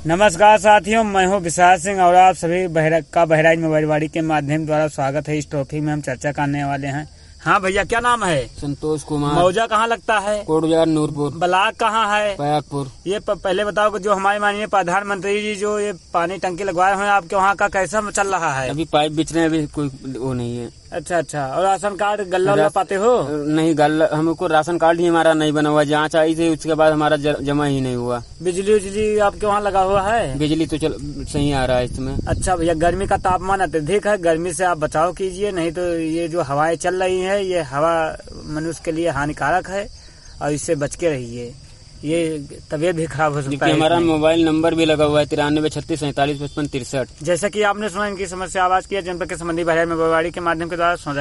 नमस्कार साथियों, मैं हूं विशाल सिंह और आप सभी बहराइच मोबाइलवाड़ी के माध्यम द्वारा स्वागत है। इस टॉपिक में हम चर्चा करने वाले हैं। हाँ भैया, क्या नाम है? संतोष कुमार। मौजा कहाँ लगता है? कोट बाजार नूरपुर। ब्लॉक कहाँ है? पयागपुर। ये पहले बताओ कि जो हमारे माननीय प्रधानमंत्री जी जो ये पानी टंकी लगवाए हुए हैं, आपके वहाँ का कैसा चल रहा है? अभी पाइप बिछ रहे हैं, अभी कोई वो नहीं है। अच्छा। और राशन कार्ड गल्ला पाते हो? नहीं, गल्ला हमको राशन कार्ड ही हमारा नहीं बना हुआ। जांच आई थी, उसके बाद हमारा जमा ही नहीं हुआ। बिजली उजली आपके वहाँ लगा हुआ है? बिजली तो सही आ रहा है इसमें। अच्छा भैया, गर्मी का तापमान अत्यधिक है, गर्मी से आप बचाव कीजिए, नहीं तो ये जो हवाएं चल रही है ये हवा मनुष्य के लिए हानिकारक है और इससे बच के रहिए। ये तबीयत भी खराब हो सकता है। हमारा मोबाइल नंबर भी लगा हुआ है 9336475563। जैसा कि आपने सुना, इनकी समस्या आवाज किया जनपद के संबंधी बहराइच मोबाइलवाड़ी के माध्यम के द्वारा